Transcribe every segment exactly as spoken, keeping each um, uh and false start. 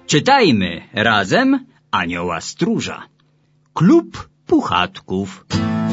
Czytajmy razem Anioła Stróża. Klub Puchatków.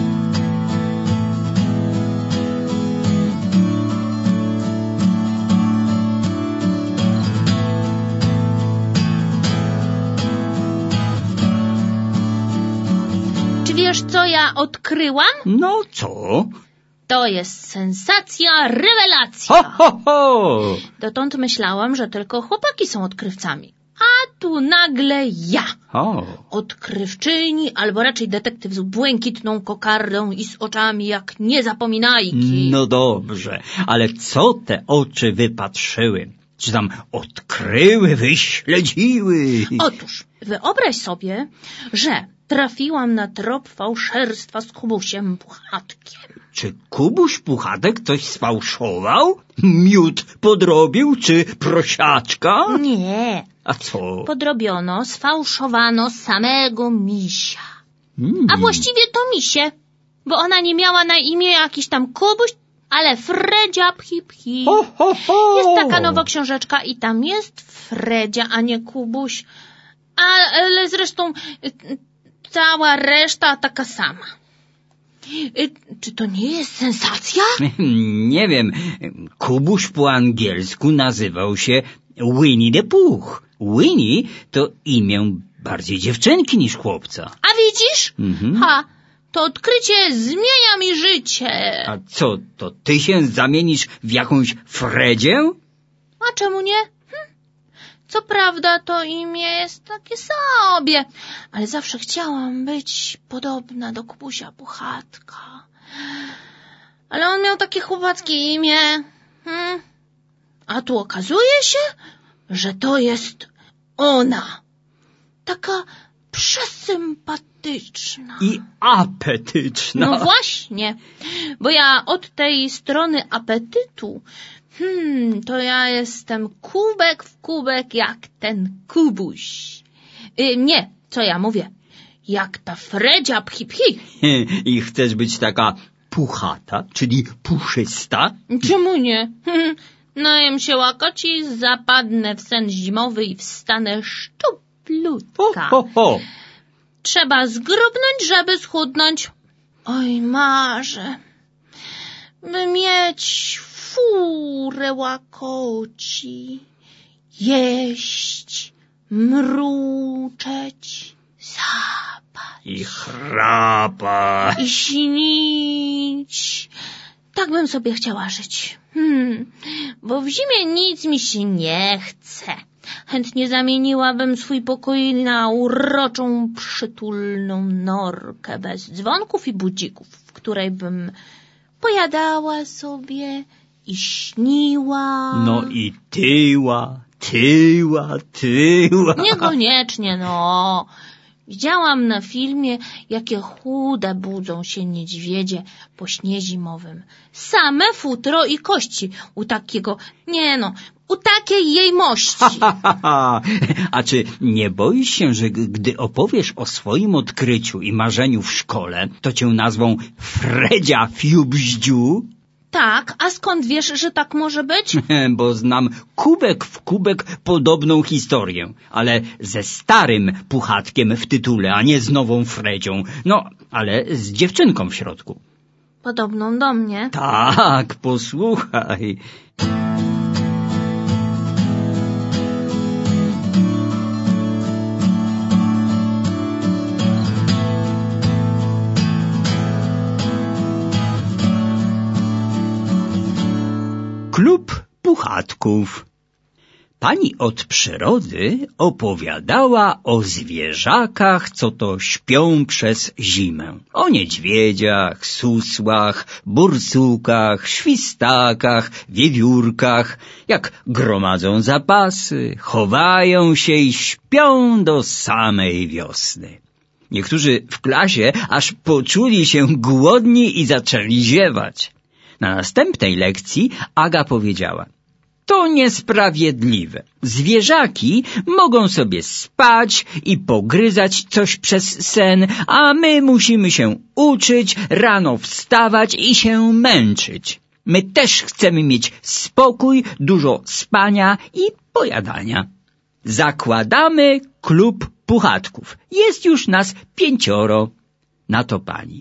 Czy wiesz, co ja odkryłam? No co? To jest sensacja, rewelacja. Ho, ho, ho! Dotąd myślałam, że tylko chłopaki są odkrywcami. A tu nagle ja. O. Odkrywczyni, albo raczej detektyw z błękitną kokardą i z oczami jak niezapominajki. No dobrze, ale co te oczy wypatrzyły? Czy tam odkryły, wyśledziły? Otóż, wyobraź sobie, że trafiłam na trop fałszerstwa z Kubusiem Puchatkiem. Czy Kubuś Puchatek coś sfałszował? Miód podrobił, czy prosiaczka? Nie. A co? Podrobiono, sfałszowano samego misia. Hmm. A właściwie to misie, bo ona nie miała na imię jakiś tam Kubuś, ale Fredzia Pchi Pchi. Ho, ho, ho. Jest taka nowa książeczka i tam jest Fredzia, a nie Kubuś. Ale zresztą cała reszta taka sama. Czy to nie jest sensacja? Nie wiem. Kubuś po angielsku nazywał się Winnie the Pooh. Winnie to imię bardziej dziewczynki niż chłopca. A widzisz? Mhm. Ha, to odkrycie zmienia mi życie. A co, to ty się zamienisz w jakąś Fredzię? A czemu nie? Hm. Co prawda to imię jest takie sobie, ale zawsze chciałam być podobna do Kubusia Puchatka. Ale on miał takie chłopackie imię. Hm. A tu okazuje się, że to jest ona. Taka przesympatyczna. I apetyczna. No właśnie, bo ja od tej strony apetytu, hmm, to ja jestem kubek w kubek jak ten Kubuś. Yy, nie, co ja mówię, jak ta Fredzia Pchi Pchi. I chcesz być taka puchata, czyli puszysta? Czemu nie? Hmm, najem się łakoci, zapadnę w sen zimowy i wstanę szczuplutka. Ho, ho, ho. Trzeba zgrubnąć, żeby schudnąć. Oj, marzę, by mieć furę łakoci, jeść, mruczeć, zapać I chrapa. i śnić. Tak bym sobie chciała żyć. Hmm, bo w zimie nic mi się nie chce. Chętnie zamieniłabym swój pokój na uroczą, przytulną norkę bez dzwonków i budzików, w której bym pojadała sobie i śniła. No i tyła, tyła, tyła. Niekoniecznie, no. Widziałam na filmie, jakie chude budzą się niedźwiedzie po śnie zimowym. Same futro i kości u takiego, nie no, u takiej jej mości. A czy nie boisz się, że gdy opowiesz o swoim odkryciu i marzeniu w szkole, to cię nazwą Fredzia Fiubździu? Tak, a skąd wiesz, że tak może być? Bo znam kubek w kubek podobną historię, ale ze starym Puchatkiem w tytule, a nie z nową Fredzią. No, ale z dziewczynką w środku. Podobną do mnie. Tak, posłuchaj. Klub Puchatków. Pani od przyrody opowiadała o zwierzakach, co to śpią przez zimę. O niedźwiedziach, susłach, bursukach, świstakach, wiewiórkach, jak gromadzą zapasy, chowają się i śpią do samej wiosny. Niektórzy w klasie aż poczuli się głodni i zaczęli ziewać. Na następnej lekcji Aga powiedziała: to niesprawiedliwe. Zwierzaki mogą sobie spać i pogryzać coś przez sen, a my musimy się uczyć, rano wstawać i się męczyć. My też chcemy mieć spokój, dużo spania i pojadania. zakładamy klub puchatków. Jest już nas pięcioro. Na to pani: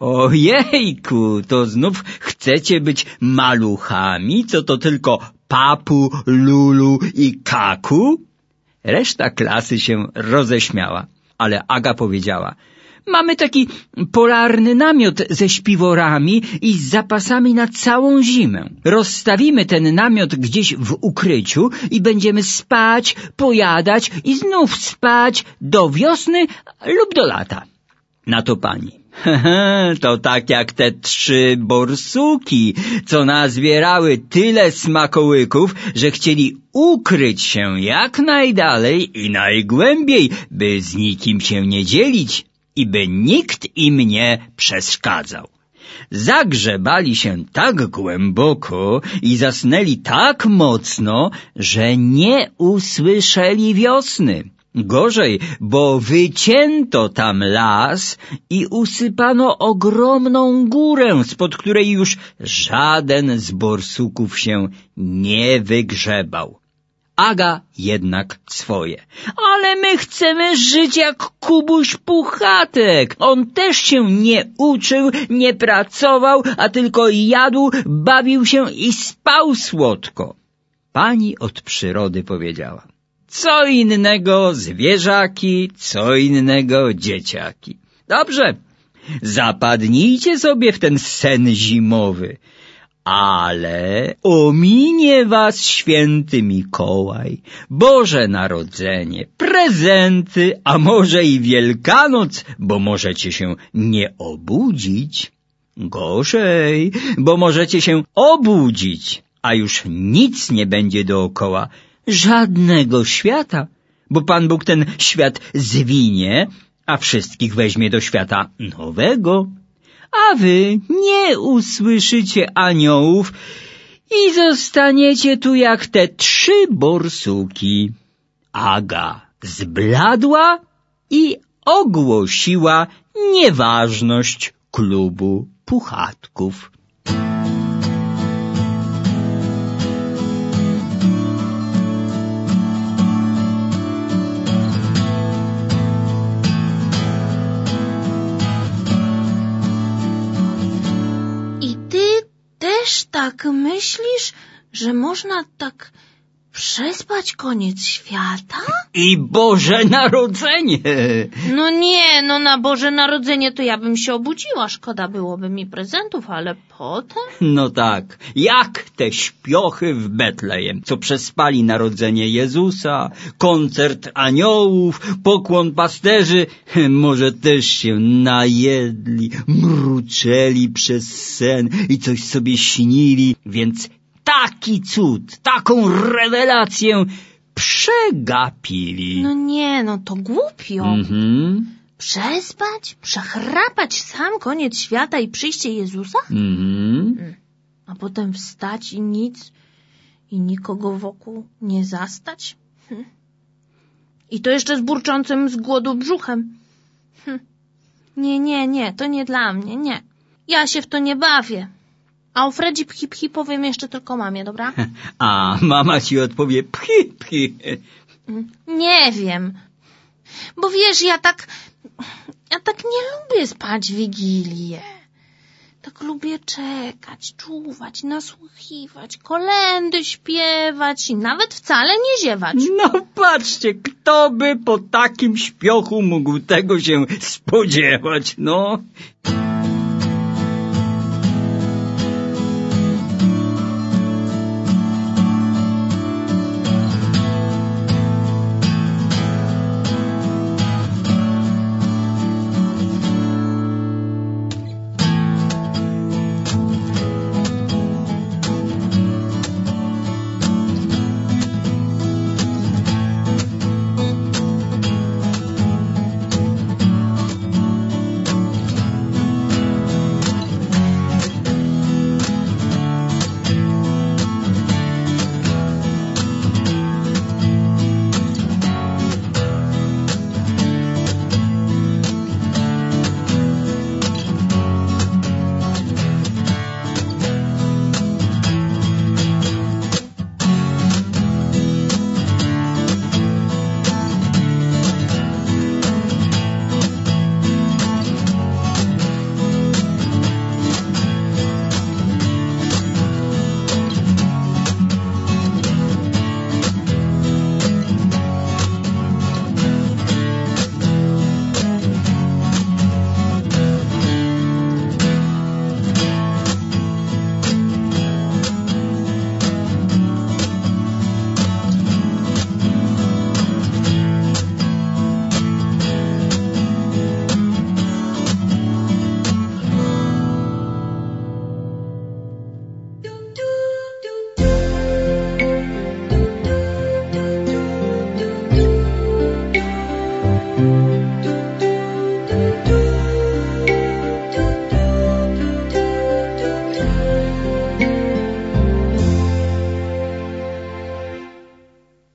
ojejku, to znów chcecie być maluchami, co to tylko Papu, Lulu i Kaku? Reszta klasy się roześmiała, ale Aga powiedziała: mamy taki polarny namiot ze śpiworami i z zapasami na całą zimę. Rozstawimy ten namiot gdzieś w ukryciu i będziemy spać, pojadać i znów spać do wiosny lub do lata. Na to pani: to tak jak te trzy borsuki, co nazbierały tyle smakołyków, że chcieli ukryć się jak najdalej i najgłębiej, by z nikim się nie dzielić i by nikt im nie przeszkadzał. Zagrzebali się tak głęboko i zasnęli tak mocno, że nie usłyszeli wiosny. Gorzej, bo wycięto tam las i usypano ogromną górę, spod której już żaden z borsuków się nie wygrzebał. Aga jednak swoje: ale my chcemy żyć jak Kubuś Puchatek. On też się nie uczył, nie pracował, a tylko jadł, bawił się i spał słodko. Pani od przyrody powiedziała: co innego zwierzaki, co innego dzieciaki. Dobrze, zapadnijcie sobie w ten sen zimowy, ale ominie was święty Mikołaj, Boże Narodzenie, prezenty, a może i Wielkanoc, bo możecie się nie obudzić. Gorzej, bo możecie się obudzić, a już nic nie będzie dookoła, żadnego świata, bo Pan Bóg ten świat zwinie, a wszystkich weźmie do świata nowego. A wy nie usłyszycie aniołów i zostaniecie tu jak te trzy borsuki. Aga zbladła i ogłosiła nieważność klubu puchatków. Też tak myślisz, że można tak przespać koniec świata? I Boże Narodzenie! No nie, no na Boże Narodzenie to ja bym się obudziła. Szkoda byłoby mi prezentów, ale potem? No tak, jak te śpiochy w Betlejem, co przespali narodzenie Jezusa, koncert aniołów, pokłon pasterzy, może też się najedli, mruczeli przez sen i coś sobie śnili, więc taki cud, taką rewelację przegapili. No nie, no to głupio. Mhm. Przespać, przechrapać sam koniec świata i przyjście Jezusa? Mhm. A potem wstać i nic, i nikogo wokół nie zastać? Hm. I to jeszcze z burczącym z głodu brzuchem. Hm. Nie, nie, nie, to nie dla mnie, nie. Ja się w to nie bawię. A o Fredzi pchi pchi powiem jeszcze tylko mamie, dobra? A mama ci odpowie pchi pchi. Nie wiem. Bo wiesz, ja tak... Ja tak nie lubię spać w Wigilię. Tak lubię czekać, czuwać, nasłuchiwać, kolędy śpiewać i nawet wcale nie ziewać. No patrzcie, kto by po takim śpiochu mógł tego się spodziewać, no.